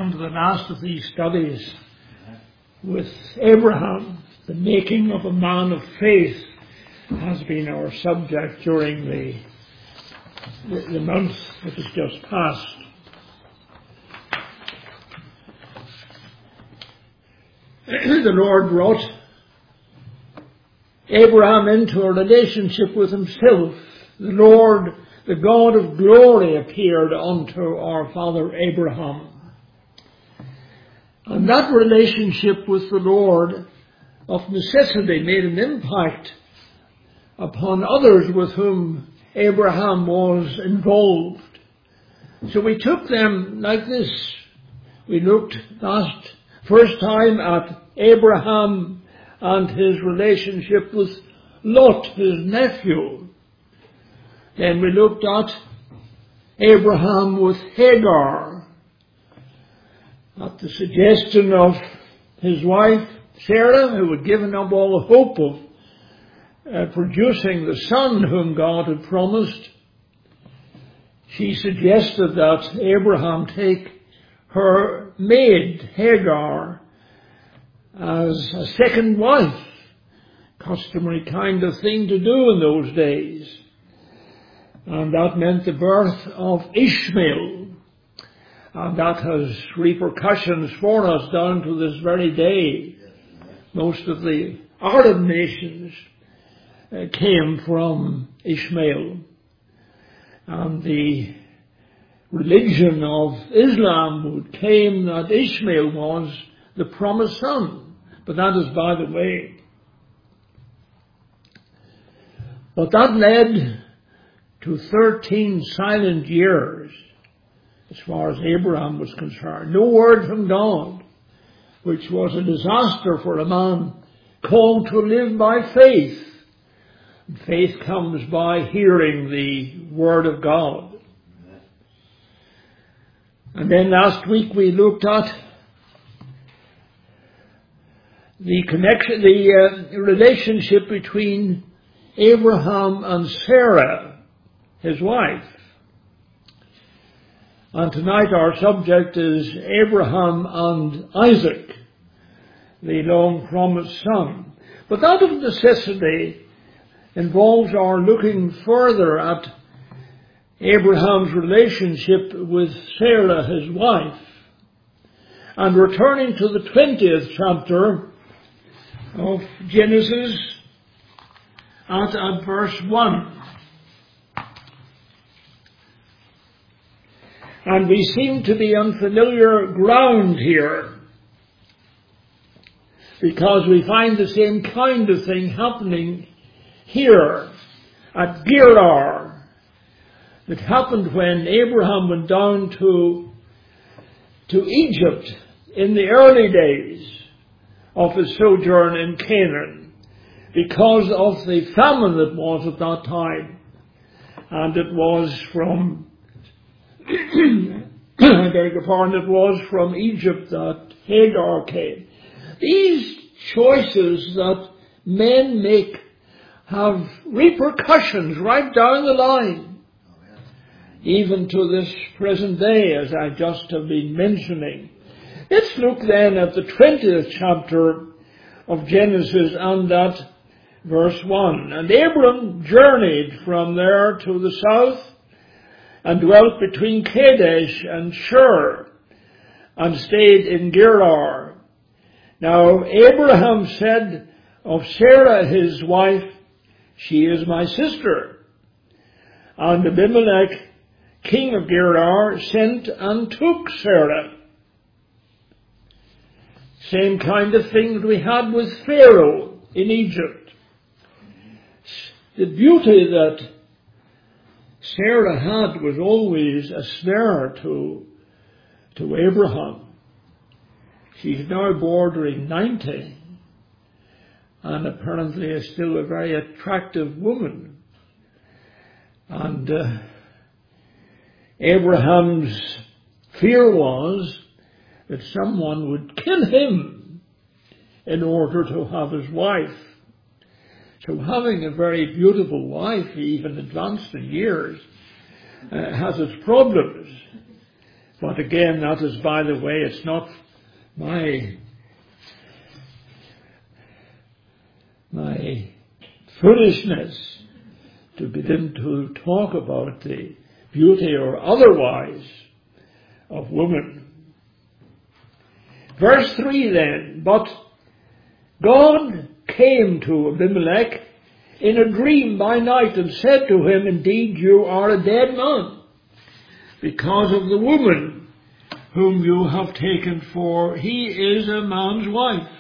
come to the last of these studies with Abraham. The making of a man of faith has been our subject during the month that has just passed. The Lord brought Abraham into a relationship with himself. The Lord, the God of glory, appeared unto our father Abraham. And that relationship with the Lord of necessity made an impact upon others with whom Abraham was involved. So we took them like this. We looked first time at Abraham and his relationship with Lot, his nephew. Then we looked at Abraham with Hagar, at the suggestion of his wife Sarah, who had given up all hope of producing the son whom God had promised. She suggested that Abraham take her maid Hagar as a second wife, customary kind of thing to do in those days. And that meant the birth of Ishmael. And that has repercussions for us down to this very day. Most of the Arab nations came from Ishmael. And the religion of Islam would claim that Ishmael was the promised son. But that is by the way. But that led to 13 silent years as far as Abraham was concerned. No word from God, which was a disaster for a man called to live by faith. And faith comes by hearing the word of God. And then last week we looked at the connection, the relationship between Abraham and Sarah, his wife. And tonight our subject is Abraham and Isaac, the long-promised son. But that of necessity involves our looking further at Abraham's relationship with Sarah, his wife, and returning to the 20th chapter of Genesis at verse 1. And we seem to be on familiar ground here, because we find the same kind of thing happening here at Gerar that happened when Abraham went down to Egypt in the early days of his sojourn in Canaan, because of the famine that was at that time. And it was from I beg your pardon, it was from Egypt that Hagar came. These choices that men make have repercussions right down the line, even to this present day, as I just have been mentioning. Let's look then at the 20th chapter of Genesis and at verse 1. And Abram journeyed from there to the south, and dwelt between Kadesh and Shur, and stayed in Gerar. Now Abraham said of Sarah his wife, she is my sister. And Abimelech, king of Gerar, sent and took Sarah. Same kind of thing that we had with Pharaoh in Egypt. The beauty that Sarah had was always a snare to Abraham. She's now bordering 90 and apparently is still a very attractive woman. And Abraham's fear was that someone would kill him in order to have his wife. So having a very beautiful wife, even advanced in years, has its problems. But again, that is, by the way, it's not my foolishness to begin to talk about the beauty or otherwise of women. Verse 3 then, but God came to Abimelech in a dream by night and said to him, indeed you are a dead man, because of the woman whom you have taken, for he is a man's wife.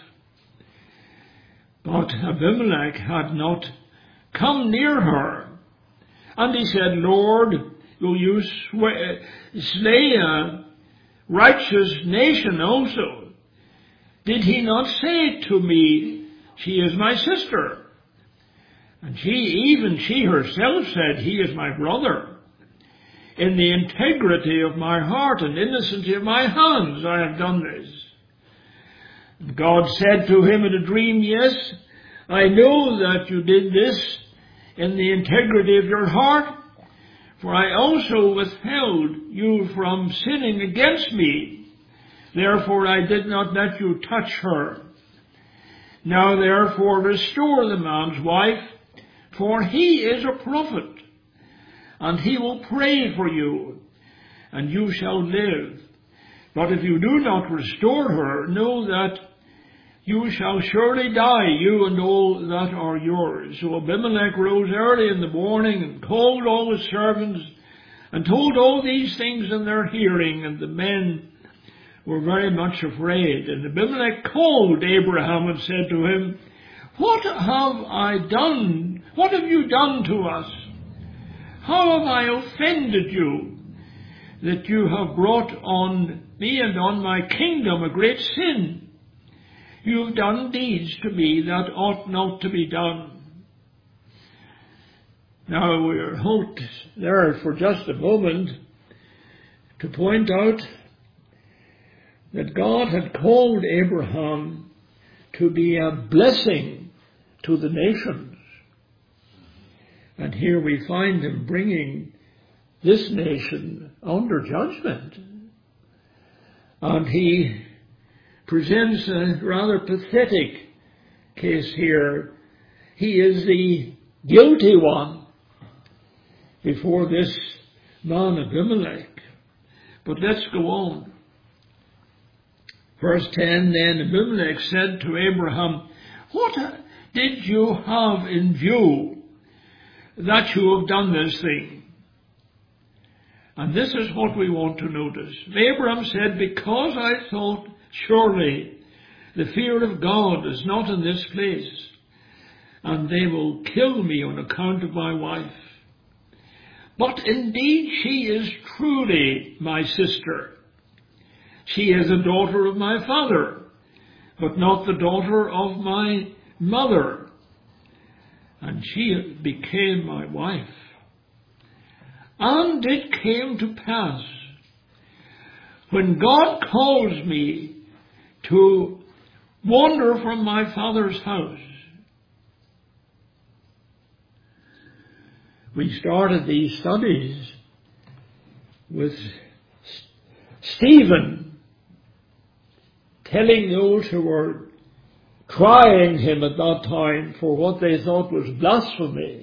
But Abimelech had not come near her. And he said, Lord, will you slay a righteous nation also? Did he not say to me, she is my sister? And she herself said, he is my brother. In the integrity of my heart and innocency of my hands I have done this. And God said to him in a dream, yes, I know that you did this in the integrity of your heart, for I also withheld you from sinning against me. Therefore I did not let you touch her. Now therefore restore the man's wife, for he is a prophet, and he will pray for you, and you shall live. But if you do not restore her, know that you shall surely die, you and all that are yours. So Abimelech rose early in the morning and called all his servants and told all these things in their hearing, and the men were very much afraid. And Abimelech called Abraham and said to him, what have I done? What have you done to us? How have I offended you, that you have brought on me and on my kingdom a great sin? You have done deeds to me that ought not to be done. Now we are halt there for just a moment to point out that God had called Abraham to be a blessing to the nations. And here we find him bringing this nation under judgment. And he presents a rather pathetic case here. He is the guilty one before this man Abimelech. But let's go on. Verse 10, then Abimelech said to Abraham, what did you have in view that you have done this thing? And this is what we want to notice. Abraham said, because I thought, surely the fear of God is not in this place, and they will kill me on account of my wife. But indeed she is truly my sister. She is a daughter of my father, but not the daughter of my mother. And she became my wife. And it came to pass, when God calls me to wander from my father's house. We started these studies with Stephen telling those who were trying him at that time for what they thought was blasphemy.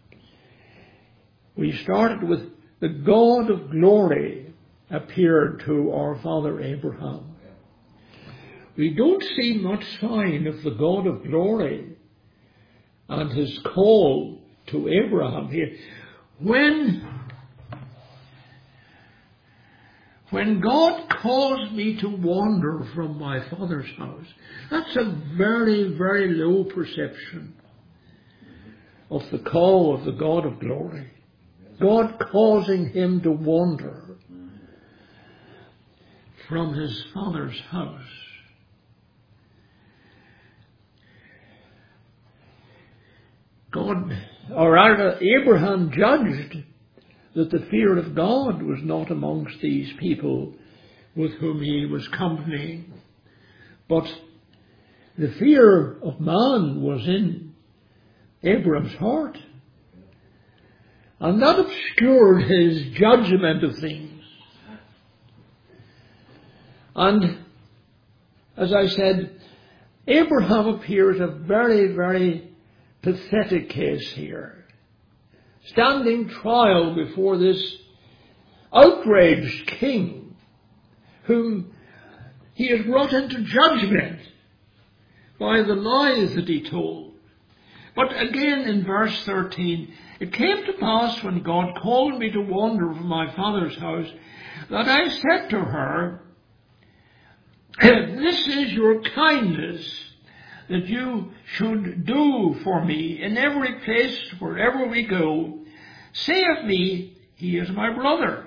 We started with the God of glory appeared to our father Abraham. We don't see much sign of the God of glory and his call to Abraham here. When God calls me to wander from my father's house, that's a very, very low perception of the call of the God of glory. God causing him to wander from his father's house. Abraham judged that the fear of God was not amongst these people with whom he was companying, but the fear of man was in Abraham's heart. And that obscured his judgment of things. And as I said, Abraham appears a very, very pathetic case here, standing trial before this outraged king whom he has brought into judgment by the lies that he told. But again in verse 13, it came to pass when God called me to wander from my father's house, that I said to her, this is your kindness, that you should do for me in every place wherever we go. Say of me, he is my brother.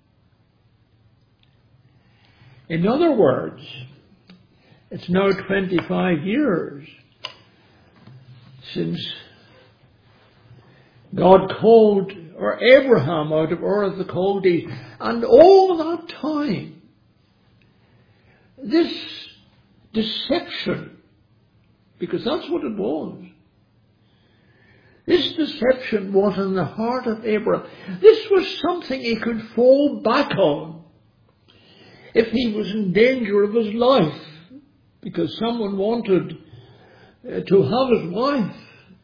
In other words, it's now 25 years since God called Abraham out of Ur of the Chaldees, and all that time, this deception, because that's what it was, this deception was in the heart of Abraham. This was something he could fall back on if he was in danger of his life, because someone wanted to have his wife.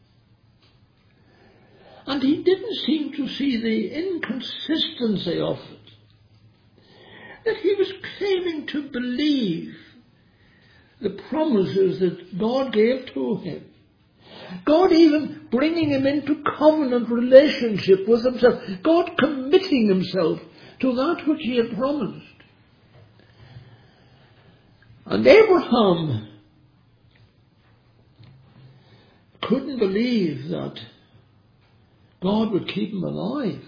And he didn't seem to see the inconsistency of it, that he was claiming to believe the promises that God gave to him. God even bringing him into covenant relationship with himself. God committing himself to that which he had promised. And Abraham couldn't believe that God would keep him alive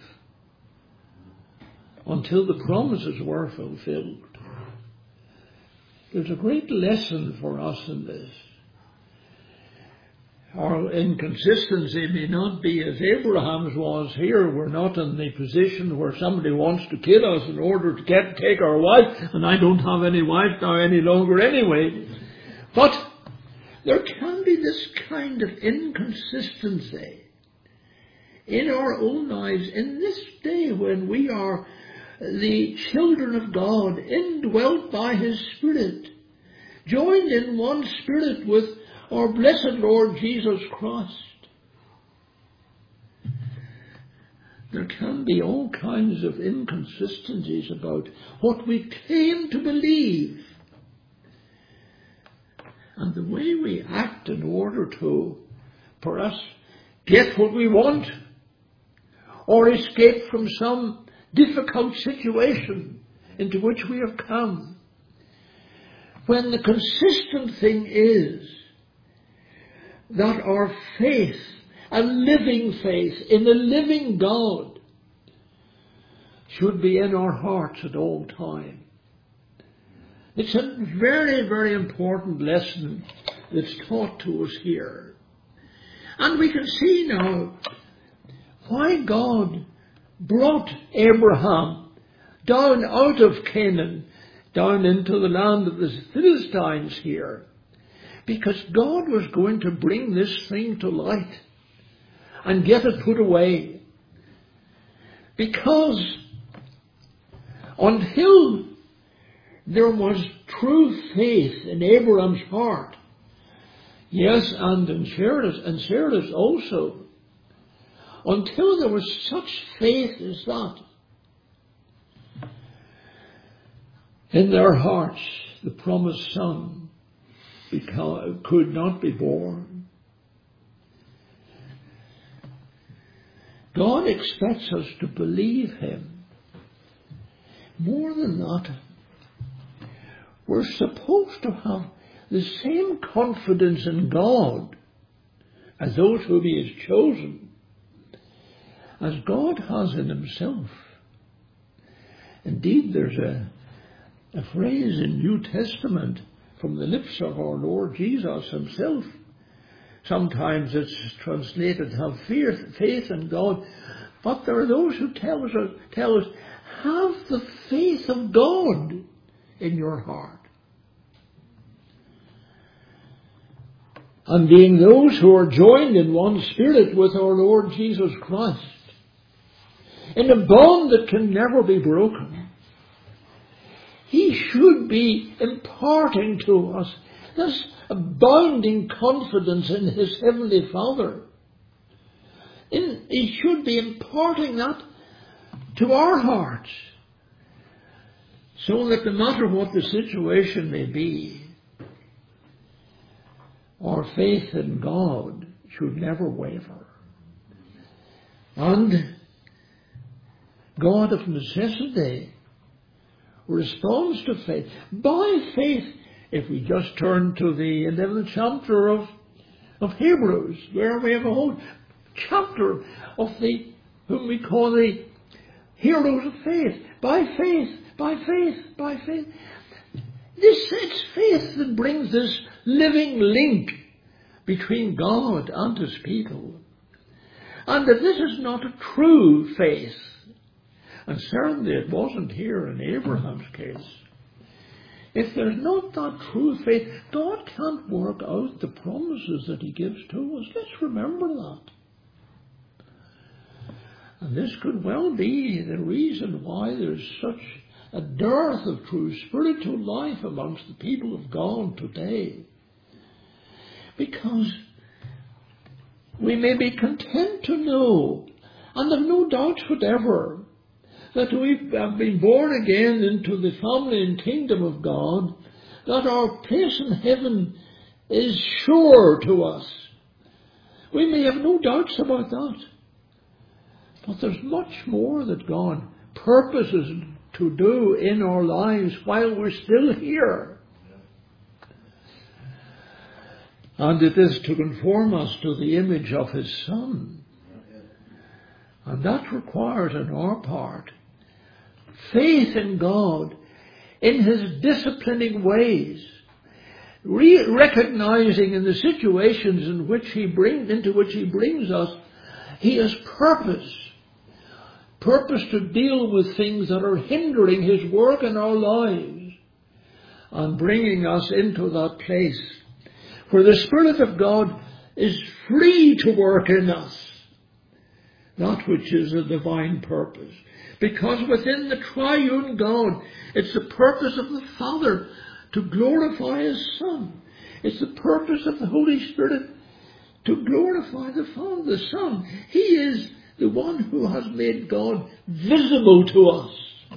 until the promises were fulfilled. There's a great lesson for us in this. Our inconsistency may not be as Abraham's was here. We're not in the position where somebody wants to kill us in order to take our wife, and I don't have any wife now any longer anyway. But there can be this kind of inconsistency in our own lives in this day when we are the children of God, indwelt by His Spirit, joined in one spirit with our blessed Lord Jesus Christ. There can be all kinds of inconsistencies about what we claim to believe and the way we act in order to, perhaps, get what we want or escape from some difficult situation into which we have come. When the consistent thing is that our faith, a living faith in a living God, should be in our hearts at all time. It's a very, very important lesson that's taught to us here. And we can see now why God brought Abraham down out of Canaan, down into the land of the Philistines here. Because God was going to bring this thing to light and get it put away. Because until there was true faith in Abraham's heart, yes, and in Sarah's also, until there was such faith as that in their hearts, the promised son could not be born. God expects us to believe Him. More than that, we're supposed to have the same confidence in God as those whom He has chosen, as God has in Himself. Indeed, there's a phrase in New Testament from the lips of our Lord Jesus Himself. Sometimes it's translated, have faith in God. But there are those who tell us, have the faith of God in your heart. And being those who are joined in one spirit with our Lord Jesus Christ, in a bond that can never be broken, He should be imparting to us this abounding confidence in his Heavenly Father. He should be imparting that to our hearts, so that no matter what the situation may be, our faith in God should never waver. And God of necessity responds to faith. By faith, if we just turn to the 11th chapter of Hebrews, where we have a whole chapter of whom we call the heroes of faith. By faith, by faith, by faith. It's faith that brings this living link between God and his people. And that this is not a true faith. And certainly it wasn't here in Abraham's case. If there's not that true faith, God can't work out the promises that he gives to us. Let's remember that. And this could well be the reason why there's such a dearth of true spiritual life amongst the people of God today. Because we may be content to know, and have no doubts whatever, that we have been born again into the family and kingdom of God, that our place in heaven is sure to us. We may have no doubts about that. But there's much more that God purposes to do in our lives while we're still here. And it is to conform us to the image of his Son. And that requires on our part faith in God, in his disciplining ways, recognizing in the situations into which he brings us, he has purpose to deal with things that are hindering his work in our lives, and bringing us into that place where the Spirit of God is free to work in us that which is a divine purpose. Because within the triune God, it's the purpose of the Father to glorify his Son. It's the purpose of the Holy Spirit to glorify the Father, the Son. He is the one who has made God visible to us.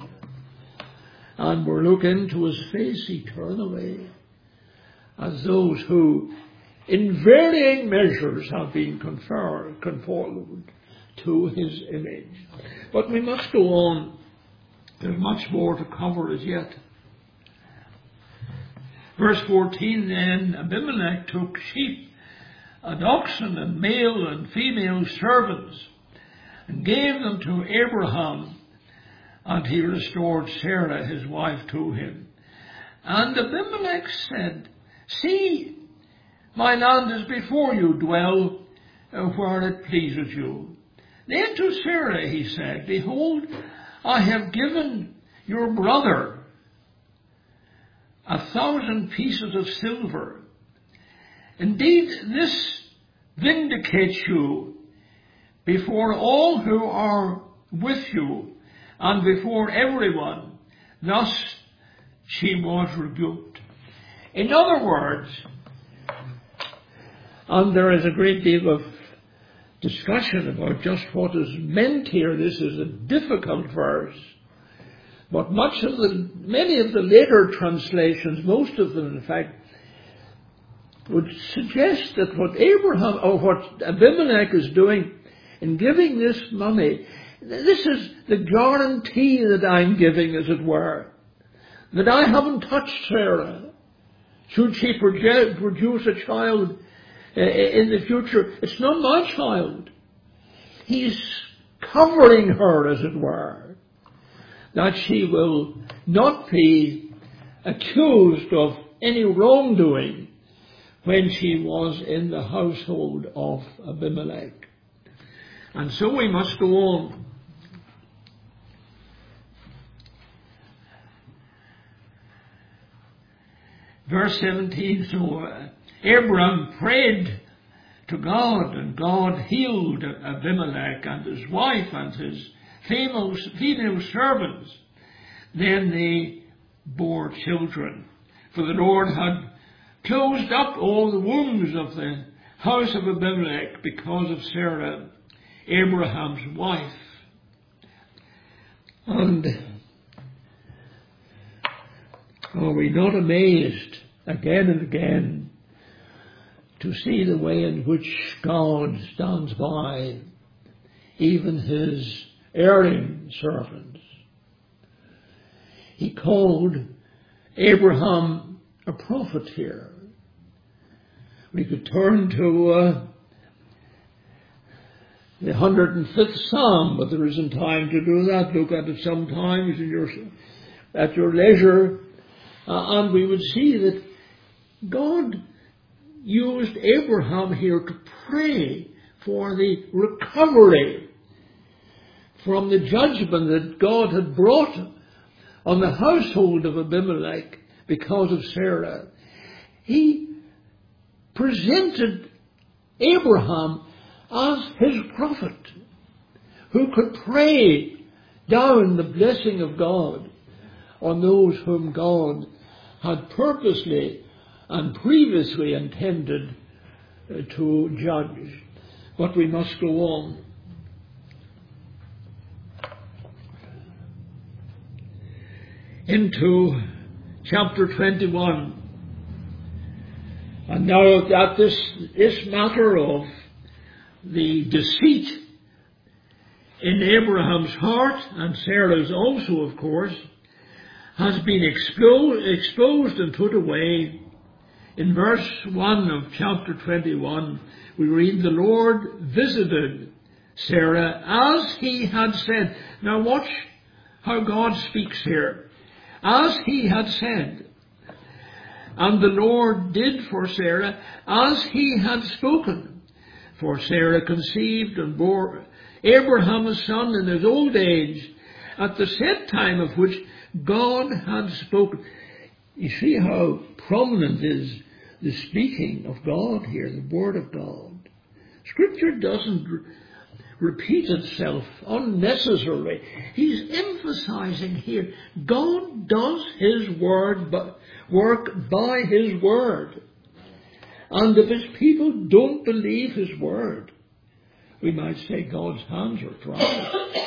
And we're looking to his face eternally as those who in varying measures have been conformed to his image. But we must go on. There's much more to cover as yet. Verse 14, then Abimelech took sheep and oxen and male and female servants and gave them to Abraham, and he restored Sarah his wife to him. And Abimelech said, see, my land is before you, dwell where it pleases you. Then to Sarah he said, behold, I have given your brother 1,000 pieces of silver. Indeed, this vindicates you before all who are with you and before everyone. Thus she was rebuked. In other words, and there is a great deal of discussion about just what is meant here. This is a difficult verse. But many of the later translations, most of them in fact, would suggest that what Abraham or what Abimelech is doing in giving this money, this is the guarantee that I'm giving, as it were, that I haven't touched Sarah. Should she produce a child in the future, it's not my child. He's covering her, as it were, that she will not be accused of any wrongdoing when she was in the household of Abimelech. And so we must go on. Verse 17, so Abram prayed to God, and God healed Abimelech and his wife and his female servants. Then they bore children. For the Lord had closed up all the wombs of the house of Abimelech because of Sarah, Abraham's wife. And are we not amazed again and again to see the way in which God stands by even his erring servants? He called Abraham a prophet here. We could turn to the 105th Psalm, but there isn't time to do that. Look at it sometimes at your leisure, and we would see that God used Abraham here to pray for the recovery from the judgment that God had brought on the household of Abimelech because of Sarah. He presented Abraham as his prophet who could pray down the blessing of God on those whom God had purposely and previously intended to judge. But we must go on. Into chapter 21. And now that this matter of the deceit in Abraham's heart, and Sarah's also, of course, has been exposed and put away, in verse 1 of chapter 21, we read, the Lord visited Sarah as he had said. Now watch how God speaks here. As he had said. And the Lord did for Sarah as he had spoken. For Sarah conceived and bore Abraham a son in his old age, at the set time of which God had spoken. You see how prominent is the speaking of God here, the Word of God. Scripture doesn't repeat itself unnecessarily. He's emphasizing here, God does his work by his word. And if his people don't believe his word, we might say God's hands are tied.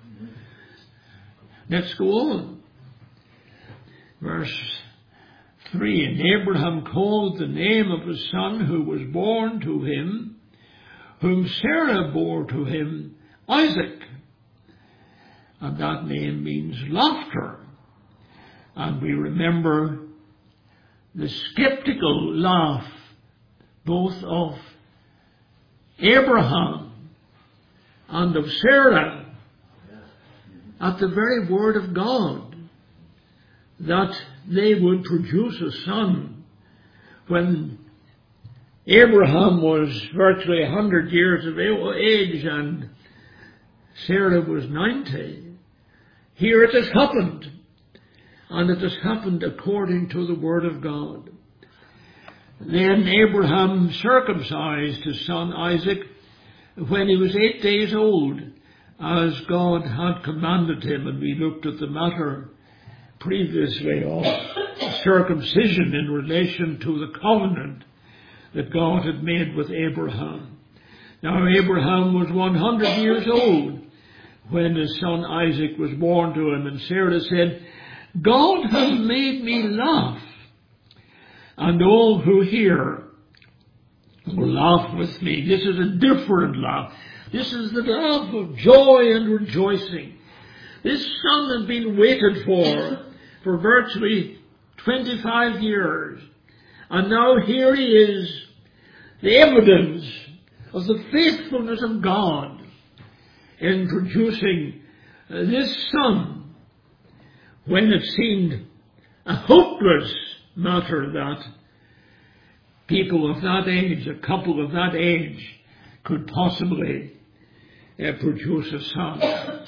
Let's go on. Verse 3, and Abraham called the name of his son who was born to him, whom Sarah bore to him, Isaac. And that name means laughter. And we remember the skeptical laugh both of Abraham and of Sarah at the very word of God that they would produce a son when Abraham was virtually 100 years of age and Sarah was 90. Here it has happened, and it has happened according to the word of God. Then Abraham circumcised his son Isaac when he was 8 days old, as God had commanded him, and we looked at the matter previously of circumcision in relation to the covenant that God had made with Abraham. Now Abraham was 100 years old when his son Isaac was born to him, and Sarah said, God has made me laugh, and all who hear will laugh with me. This is a different laugh. This is the laugh of joy and rejoicing. This son has been waited for virtually 25 years. And now here he is, the evidence of the faithfulness of God in producing this son when it seemed a hopeless matter that people of that age, a couple of that age, could possibly produce a son.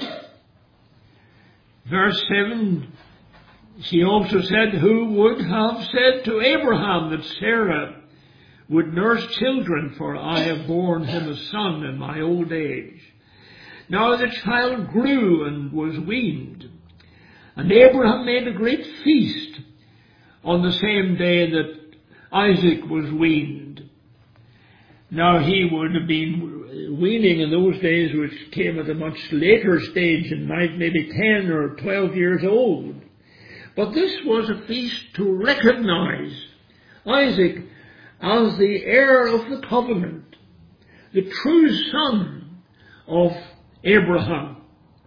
Verse 7, she also said, who would have said to Abraham that Sarah would nurse children, for I have borne him a son in my old age. Now the child grew and was weaned, And Abraham made a great feast on the same day that Isaac was weaned. Now he would have been weaning in those days, which came at a much later stage, and maybe 10 or 12 years old. But this was a feast to recognize Isaac as the heir of the covenant, the true son of Abraham.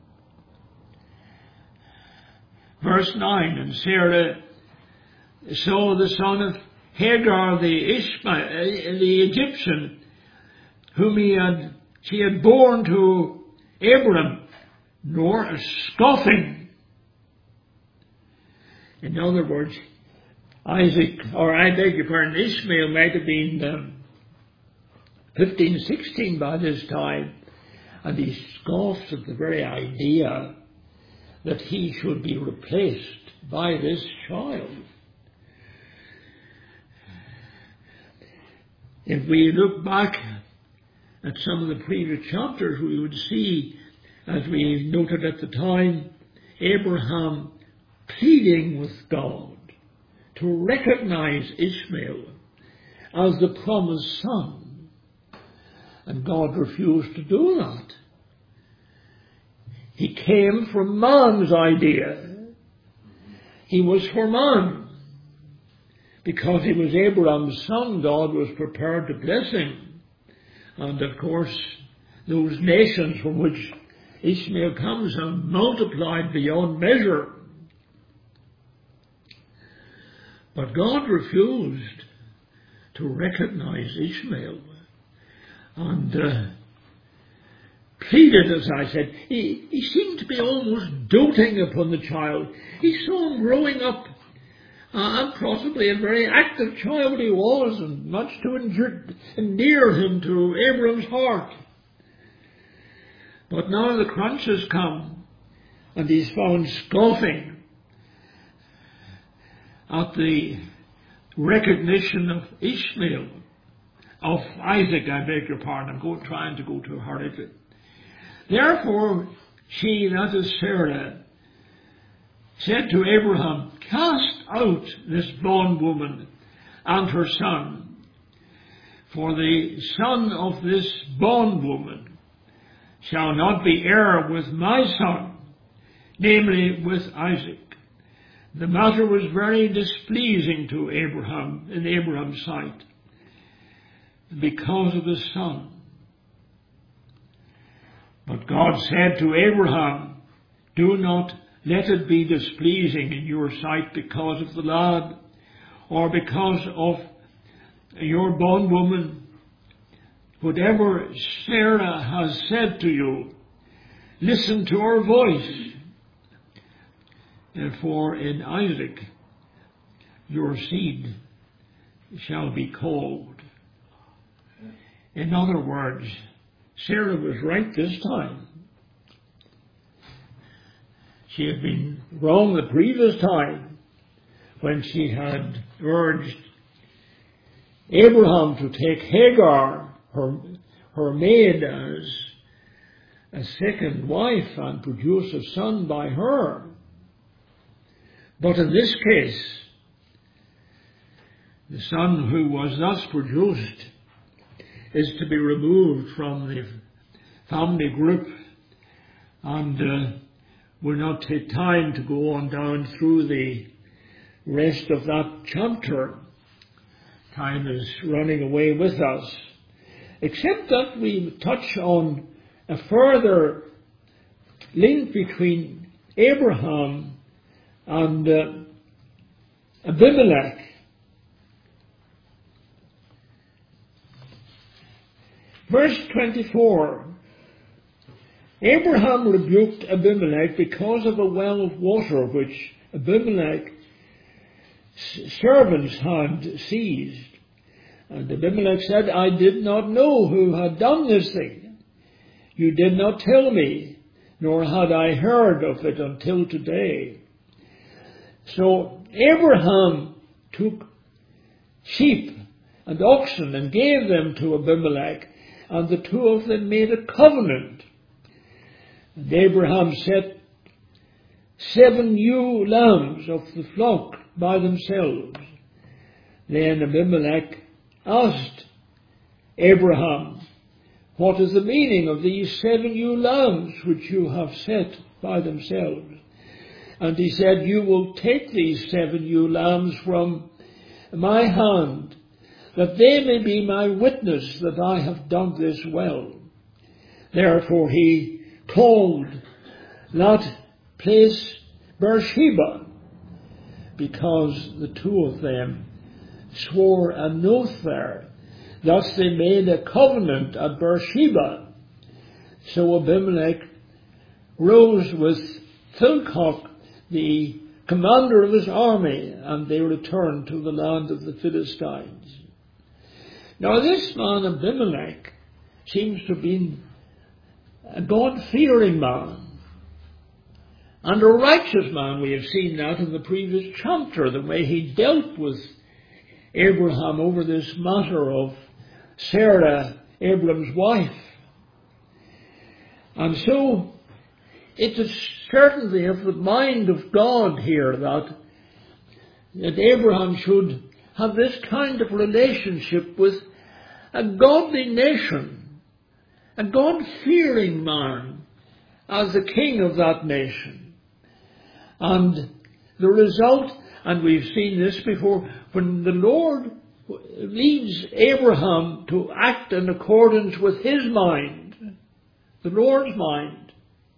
Verse 9, and Sarah saw the son of Hagar the Egyptian, whom she had borne to Abram, nor a scoffing. In other words, Ishmael might have been 15, 16 by this time, and he scoffs at the very idea that he should be replaced by this child. If we look back at some of the previous chapters, we would see, as we noted at the time, Abraham pleading with God to recognize Ishmael as the promised son. And God refused to do that. He came from man's idea. He was for man. Because he was Abraham's son, God was prepared to bless him. And of course, those nations from which Ishmael comes have multiplied beyond measure. But God refused to recognize Ishmael and pleaded, as I said. He seemed to be almost doting upon the child. He saw him growing up, and possibly a very active child he was, and much to endear him to Abram's heart. But now the crunch has come, and he's found scoffing at the recognition of Ishmael, of Isaac, I beg your pardon. I'm trying to go too hurriedly. Therefore, she, that is Sarah, said to Abraham, cast out this bondwoman and her son, for the son of this bondwoman shall not be heir with my son, namely with Isaac. The matter was very displeasing to Abraham, in Abraham's sight, because of his son. But God said to Abraham, do not let it be displeasing in your sight because of the lad, or because of your bondwoman. Whatever Sarah has said to you, listen to her voice. For in Isaac your seed shall be called. In other words, Sarah was right this time. She had been wrong the previous time when she had urged Abraham to take Hagar, her maid, as a second wife and produce a son by her. But in this case, the son who was thus produced is to be removed from the family group, and will not take time to go on down through the rest of that chapter. Time is running away with us, except that we touch on a further link between Abraham and Abimelech. Verse 24. Abraham rebuked Abimelech because of a well of water which Abimelech's servants had seized. And Abimelech said, I did not know who had done this thing. You did not tell me, nor had I heard of it until today. So Abraham took sheep and oxen and gave them to Abimelech, and the two of them made a covenant. And Abraham set 7 ewe lambs of the flock by themselves. Then Abimelech asked Abraham, what is the meaning of these 7 ewe lambs which you have set by themselves? And he said, you will take these 7 ewe lambs from my hand, that they may be my witness that I have done this well. Therefore he called that place Beersheba, because the two of them swore an oath there. Thus they made a covenant at Beersheba. So Abimelech rose with Philcock, the commander of his army, and they returned to the land of the Philistines. Now this man Abimelech seems to have been a God-fearing man and a righteous man. We have seen that in the previous chapter, the way he dealt with Abraham over this matter of Sarah, Abraham's wife. And so it is certainly of the mind of God here that Abraham should have this kind of relationship with a godly nation, a God-fearing man as the king of that nation. And the result, and we've seen this before, when the Lord leads Abraham to act in accordance with his mind, the Lord's mind,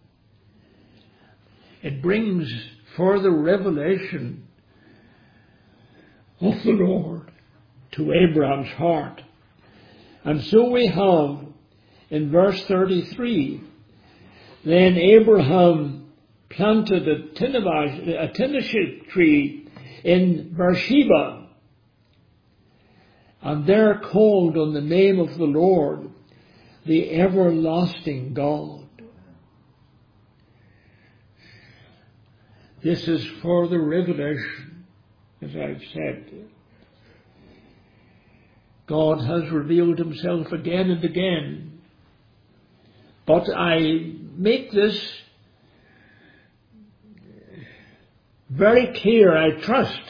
it brings further revelation of the Lord to Abraham's heart. And so we have in verse 33, then Abraham planted a Tinashit tree in Beersheba, and there called on the name of the Lord, the everlasting God. This is further revelation, as I've said. God has revealed himself again and again. But I make this very clear, I trust,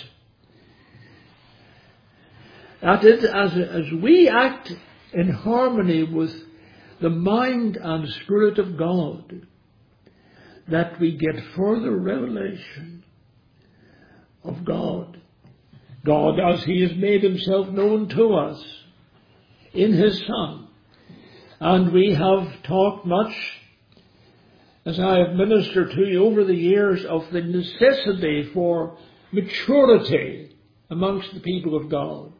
that as we act in harmony with the mind and Spirit of God, that we get further revelation of God. God as he has made himself known to us in his Son. And we have talked much, as I have ministered to you over the years, of the necessity for maturity amongst the people of God,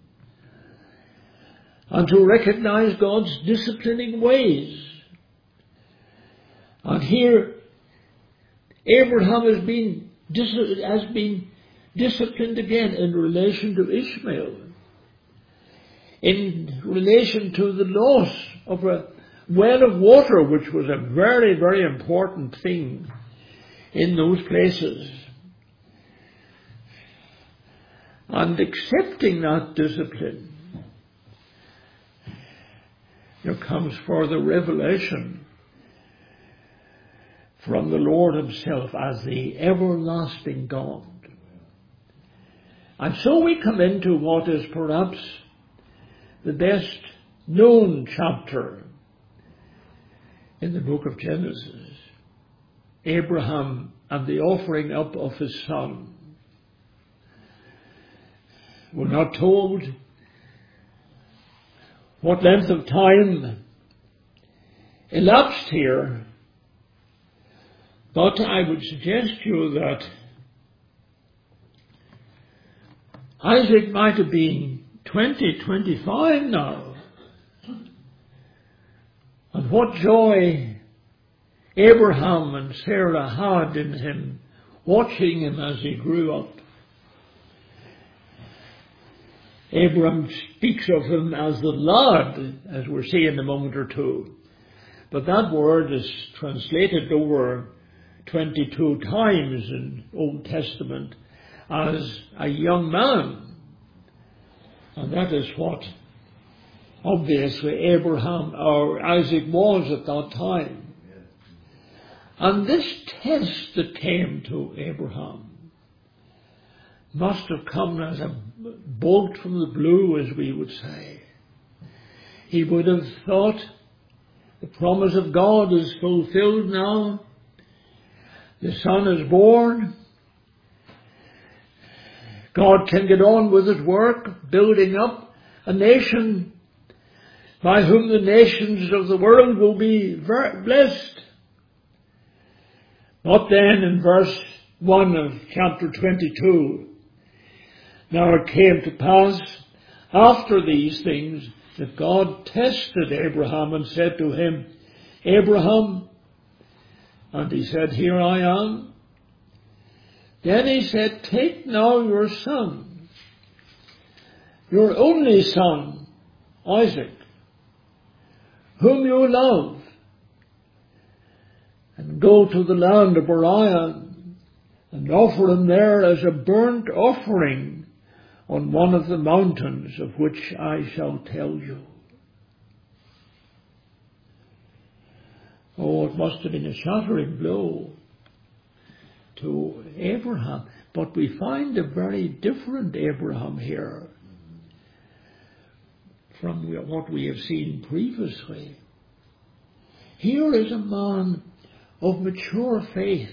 and to recognize God's disciplining ways. And here Abraham has been disciplined again in relation to Ishmael, in relation to the loss of a well of water, which was a very, very important thing in those places. And accepting that discipline, there comes further revelation from the Lord himself as the everlasting God. And so we come into what is perhaps the best known chapter in the book of Genesis, Abraham and the offering up of his son. We're not told what length of time elapsed here, but I would suggest to you that Isaac might have been 20, 25 now. And what joy Abraham and Sarah had in him, watching him as he grew up. Abraham speaks of him as the lad, as we'll see in a moment or two. But that word is translated over 22 times in Old Testament as a young man. And that is what obviously Abraham or Isaac was at that time. And this test that came to Abraham must have come as a bolt from the blue, as we would say. He would have thought, the promise of God is fulfilled now. The son is born. God can get on with his work, building up a nation by whom the nations of the world will be blessed. But then in verse 1 of chapter 22, now it came to pass after these things that God tested Abraham and said to him, Abraham, and he said, Here I am. Then he said, Take now your son, your only son, Isaac, whom you love, and go to the land of Moriah and offer him there as a burnt offering on one of the mountains of which I shall tell you. Oh, it must have been a shattering blow to Abraham. But we find a very different Abraham here from what we have seen previously. Here is a man of mature faith,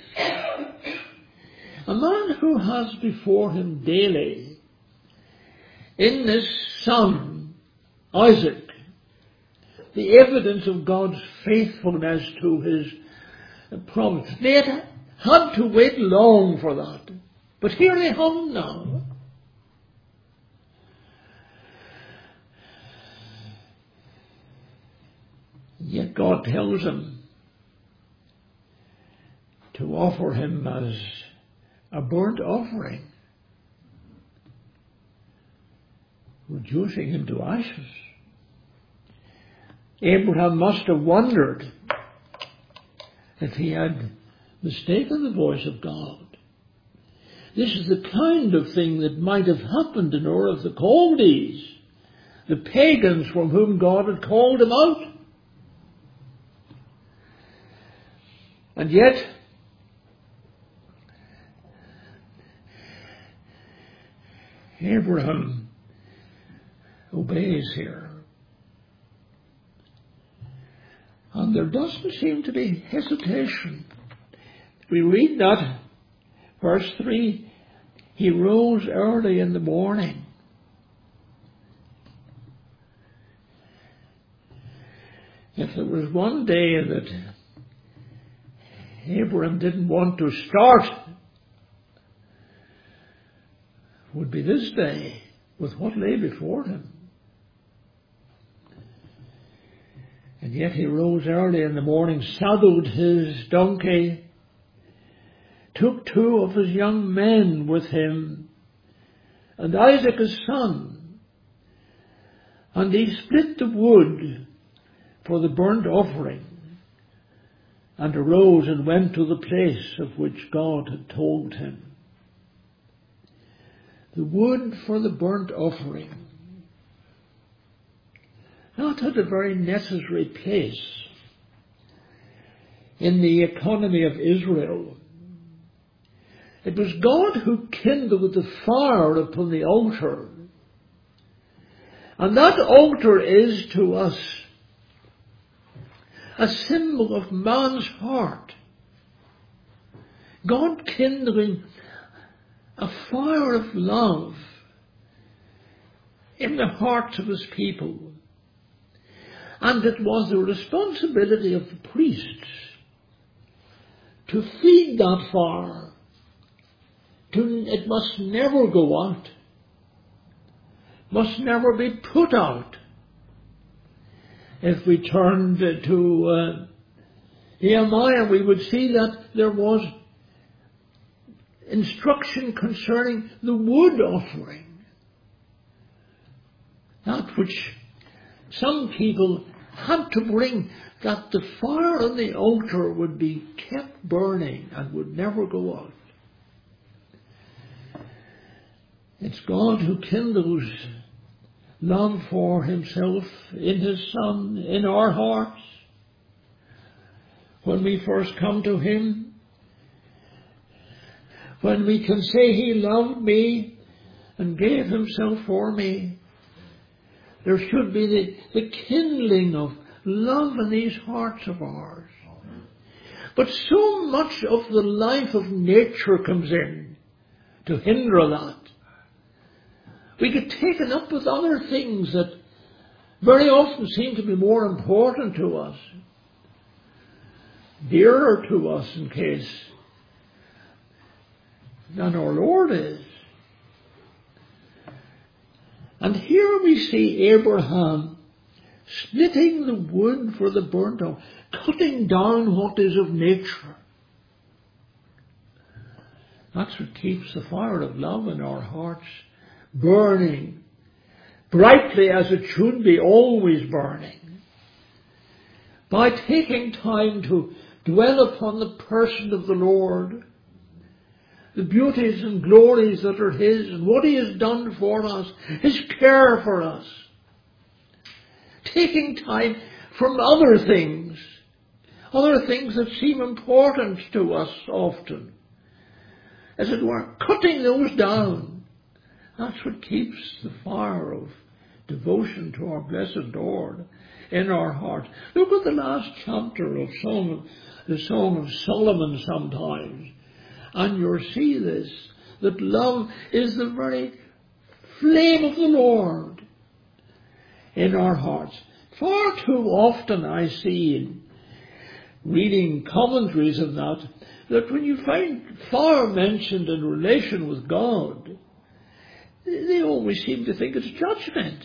a man who has before him daily, in this son, Isaac, the evidence of God's faithfulness to his promise. They had to wait long for that, but here they have now. Yet God tells him to offer him as a burnt offering, reducing him to ashes. Abraham must have wondered if he had mistaken the voice of God. This is the kind of thing that might have happened in Ur of the Chaldees, the pagans from whom God had called him out. And yet, Abraham obeys here. And there doesn't seem to be hesitation. We read that, verse 3, he rose early in the morning. If there was one day that Abraham didn't want to start, it would be this day with what lay before him. And yet he rose early in the morning, saddled his donkey, took 2 of his young men with him, and Isaac his son, and he split the wood for the burnt offering, and arose and went to the place of which God had told him. The wood for the burnt offering. That had a very necessary place in the economy of Israel. It was God who kindled the fire upon the altar. And that altar is to us a symbol of man's heart. God kindling a fire of love in the hearts of his people. And it was the responsibility of the priests to feed that fire. It must never go out. Must never be put out. If we turned to Nehemiah, we would see that there was instruction concerning the wood offering. That which some people had to bring, that the fire on the altar would be kept burning and would never go out. It's God who kindles love for himself in his Son, in our hearts. when we first come to Him, when we can say He loved me and gave Himself for me, there should be the kindling of love in these hearts of ours. But so much of the life of nature comes in to hinder that. We get taken up with other things that very often seem to be more important to us, dearer to us in case, than our Lord is. And here we see Abraham splitting the wood for the burnt offering, cutting down what is of nature. That's what keeps the fire of love in our hearts burning brightly, as it should be, always burning. By taking time to dwell upon the person of the Lord, the beauties and glories that are His, and what He has done for us, His care for us. Taking time from other things that seem important to us often, as it were, cutting those down. That's what keeps the fire of devotion to our blessed Lord in our hearts. Look at the last chapter of the Song of Solomon sometimes, and you'll see this, that love is the very flame of the Lord in our hearts. Far too often I see in reading commentaries of that when you find fire mentioned in relation with God, they always seem to think it's judgment.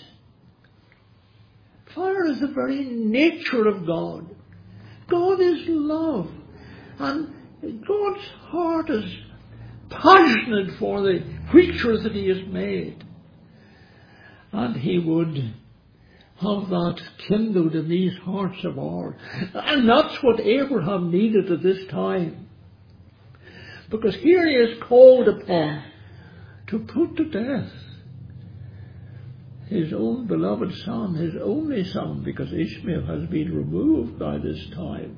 Fire is the very nature of God. God is love. And God's heart is passionate for the creatures that He has made. And He would have that kindled in these hearts of ours. And that's what Abraham needed at this time. Because here he is called upon to put to death his own beloved son, his only son, because Ishmael has been removed by this time.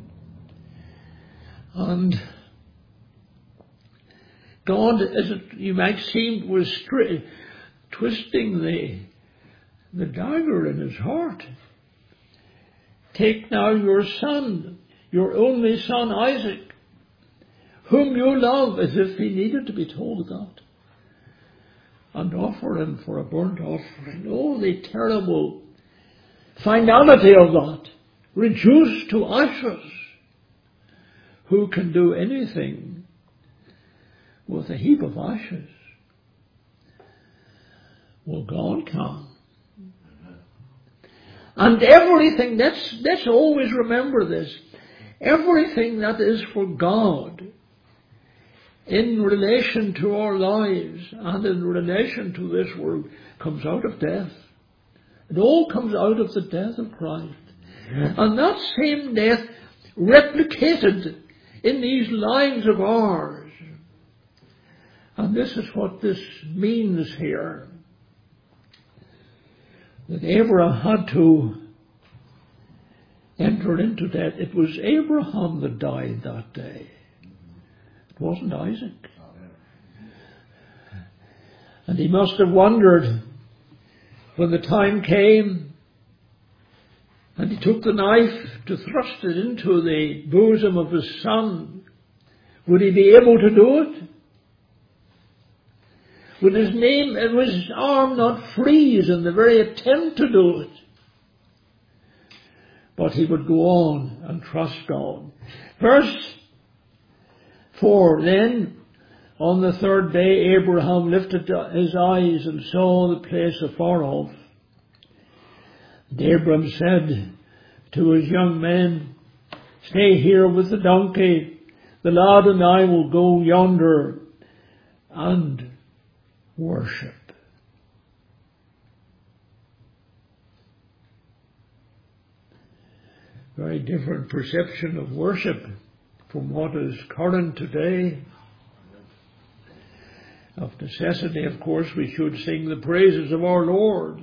And God, as you might seem, was twisting the dagger in his heart. Take now your son, your only son Isaac, whom you love, as if he needed to be told that, and offer him for a burnt offering. Oh, the terrible finality of that. Reduced to ashes. Who can do anything with a heap of ashes? Well, God can. And everything, let's always remember this, everything that is for God in relation to our lives and in relation to this world comes out of death. It all comes out of the death of Christ. And that same death replicated in these lives of ours. And this is what this means here. That Abraham had to enter into death. It was Abraham that died that day. It wasn't Isaac. And he must have wondered when the time came and he took the knife to thrust it into the bosom of his son. Would he be able to do it? Would his arm not freeze in the very attempt to do it? But he would go on and trust God. Verse 4, then, on the third day, Abraham lifted his eyes and saw the place afar off. And Abram said to his young men, stay here with the donkey. The lad and I will go yonder and worship. Very different perception of worship from what is current today. Of necessity, of course, we should sing the praises of our Lord.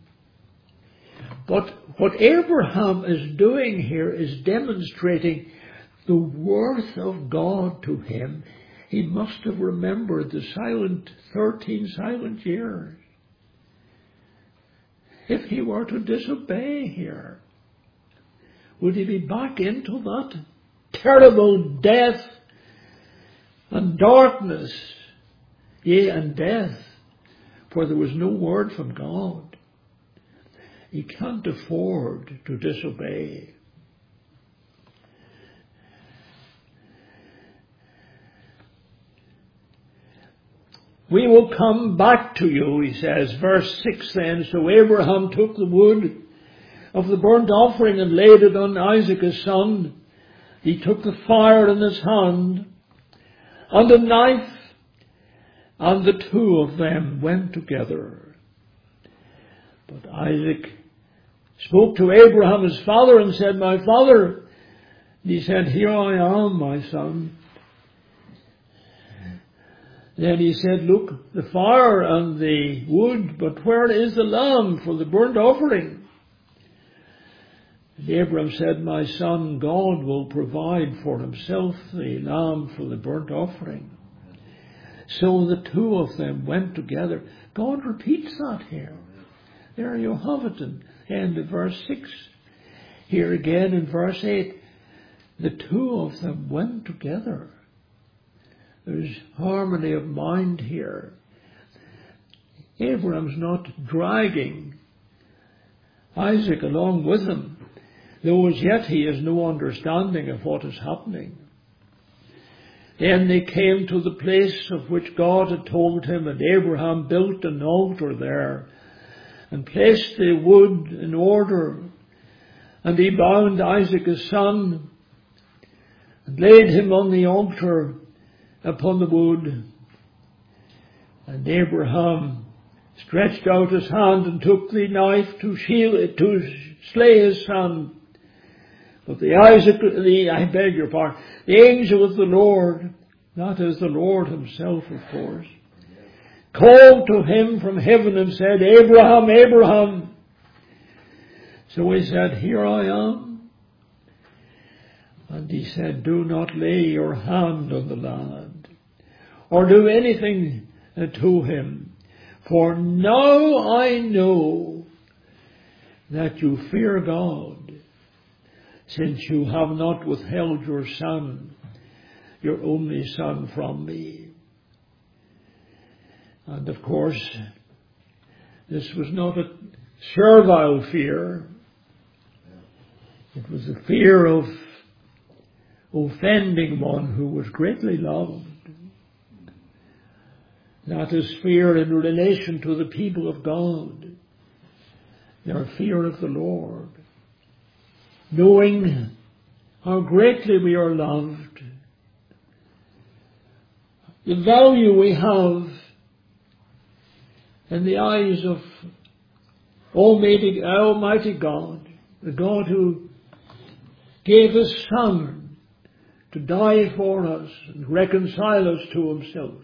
But what Abraham is doing here is demonstrating the worth of God to him, he must have remembered the 13 silent years. If he were to disobey here, would he be back into that terrible death and darkness, yea, and death, for there was no word from God? He can't afford to disobey. We will come back to you, he says. Verse 6 then, so Abraham took the wood of the burnt offering and laid it on Isaac his son. He took the fire in his hand and a knife, and the two of them went together. But Isaac spoke to Abraham his father and said, my father. And he said, here I am, my son. Then he said, look, the fire and the wood, but where is the lamb for the burnt offering? And Abraham said, my son, God will provide for himself the lamb for the burnt offering. So the two of them went together. God repeats that here. There you have it in the end of verse 6. Here again in verse 8, the two of them went together. There's harmony of mind here. Abraham's not dragging Isaac along with him, though as yet he has no understanding of what is happening. Then they came to the place of which God had told him, and Abraham built an altar there and placed the wood in order. And he bound Isaac his son and laid him on the altar upon the wood. And Abraham stretched out his hand and took the knife to slay his son. But the angel of the Lord, that is the Lord himself, of course, called to him from heaven and said, Abraham, Abraham. So he said, here I am. And he said, do not lay your hand on the lad, or do anything to him, for now I know that you fear God, since you have not withheld your son, your only son, from me. And of course, this was not a servile fear. It was a fear of offending one who was greatly loved. That is fear in relation to the people of God. Their fear of the Lord. Knowing how greatly we are loved. The value we have in the eyes of Almighty God. The God who gave his Son to die for us and reconcile us to himself.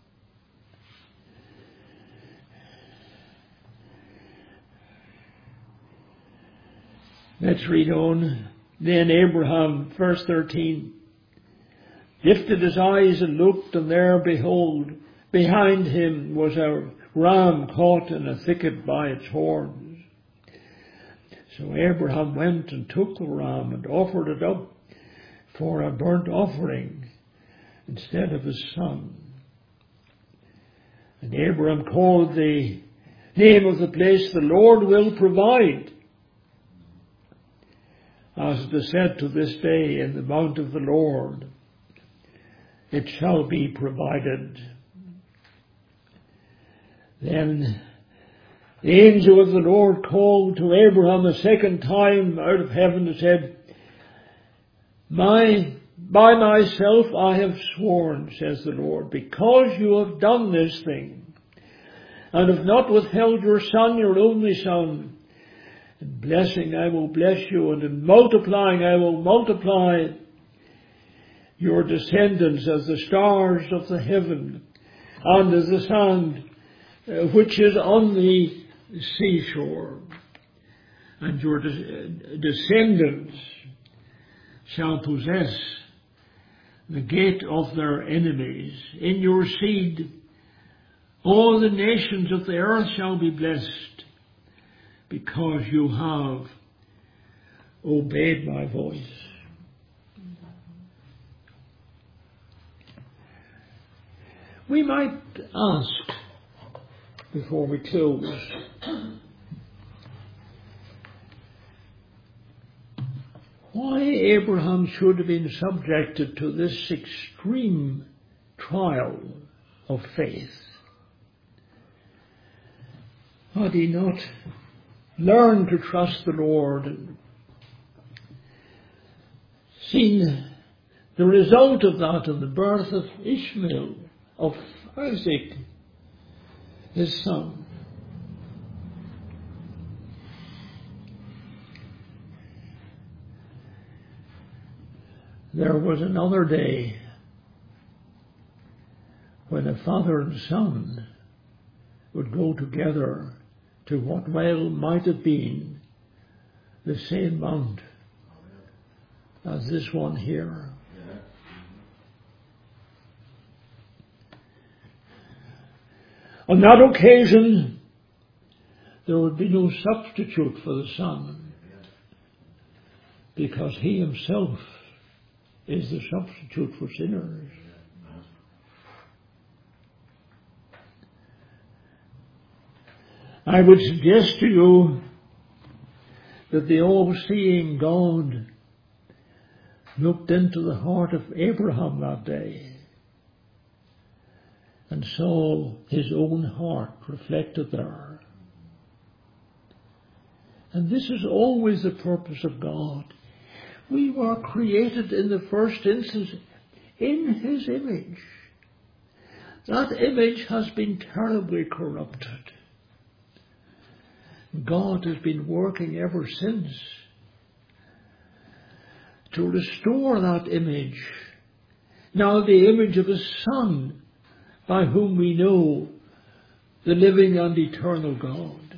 Let's read on. Then Abraham, verse 13, lifted his eyes and looked, and there, behold, behind him was a ram caught in a thicket by its horns. So Abraham went and took the ram and offered it up for a burnt offering instead of his son. And Abraham called the name of the place, the Lord will provide. As it is said to this day, in the mount of the Lord, it shall be provided. Then the angel of the Lord called to Abraham a second time out of heaven and said, by myself I have sworn, says the Lord, because you have done this thing, and have not withheld your son, your only son, in blessing I will bless you, and in multiplying I will multiply your descendants as the stars of the heaven, and as the sand which is on the seashore. And your descendants shall possess the gate of their enemies. In your seed all the nations of the earth shall be blessed, because you have obeyed my voice. We might ask, before we close, why Abraham should have been subjected to this extreme trial of faith. Had he not learned to trust the Lord and seen the result of that in the birth of Ishmael, of Isaac, his son? There was another day when a father and son would go together to what well might have been the same mount as this one here. On that occasion, there would be no substitute for the Son, because he himself is the substitute for sinners. I would suggest to you that the all-seeing God looked into the heart of Abraham that day and saw his own heart reflected there. And this is always the purpose of God. We were created in the first instance in his image. That image has been terribly corrupted. God has been working ever since to restore that image. Now the image of his Son, by whom we know the living and eternal God.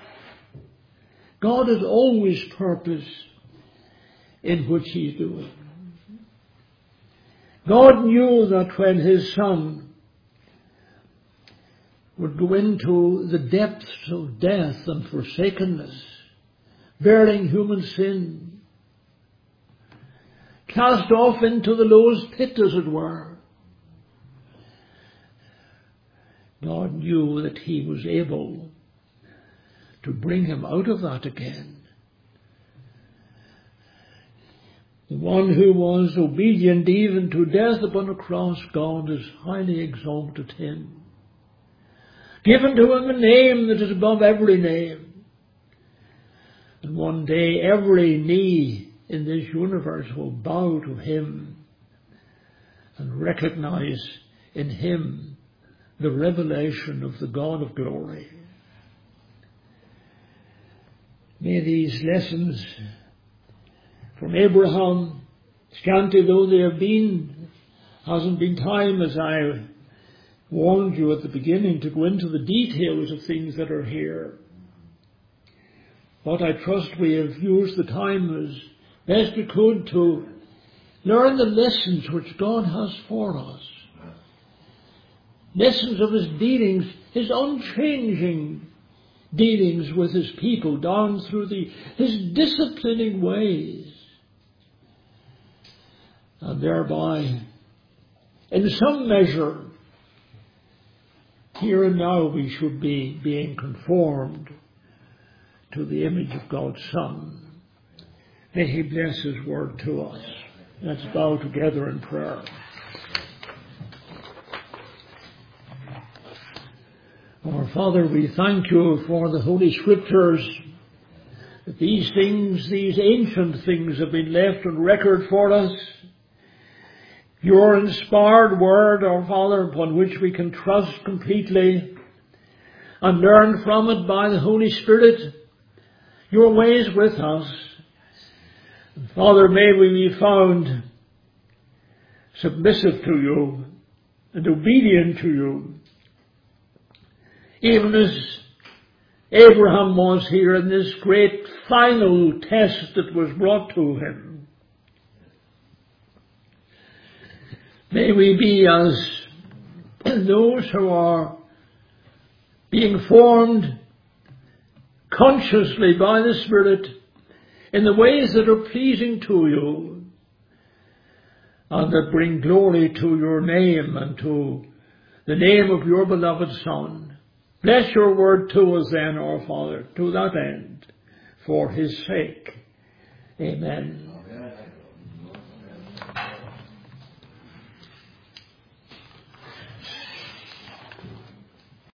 God has always purpose in which he's doing. God knew that when his Son would go into the depths of death and forsakenness, bearing human sin, cast off into the lowest pit, as it were, God knew that he was able to bring him out of that again. The one who was obedient even to death upon a cross, God has highly exalted him, given to him a name that is above every name. And one day every knee in this universe will bow to him and recognize in him the revelation of the God of glory. May these lessons from Abraham, scanty though they have been, hasn't been time, as I warned you at the beginning, to go into the details of things that are here. But I trust we have used the time as best we could to learn the lessons which God has for us. Lessons of his dealings, his unchanging dealings with his people down through his disciplining ways. And thereby, in some measure, here and now we should be being conformed to the image of God's Son. May he bless his word to us. Let's bow together in prayer. Our Father, we thank you for the Holy Scriptures, that these things, these ancient things, have been left on record for us. Your inspired word, our Father, upon which we can trust completely and learn from it by the Holy Spirit your ways with us. And Father, may we be found submissive to you and obedient to you, even as Abraham was here in this great final test that was brought to him. May we be as those who are being formed consciously by the Spirit in the ways that are pleasing to you and that bring glory to your name and to the name of your beloved Son. Bless your word to us then, our Father, to that end, for his sake. Amen.